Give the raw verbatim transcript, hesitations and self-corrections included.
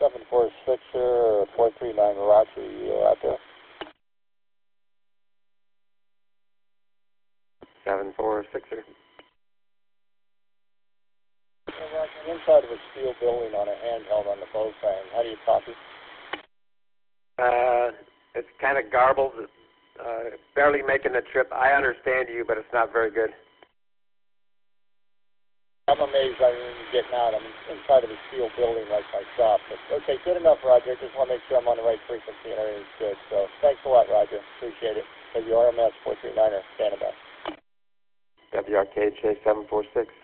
seven four six or four three nine, Roger, you out there? seven four six er. Yeah, Roger, inside of a steel building on a handheld on the bow frame. How do you copy? Uh, it's kind of garbled. Uh, barely making the trip. I understand you, but it's not very good. I'm amazed I didn't getting out. I'm inside of a steel building like my shop. But, okay, good enough, Roger. Just want to make sure I'm on the right frequency and everything's good. So thanks a lot, Roger. Appreciate it. W R M S four three niner, standing by. W R K H A seven four six.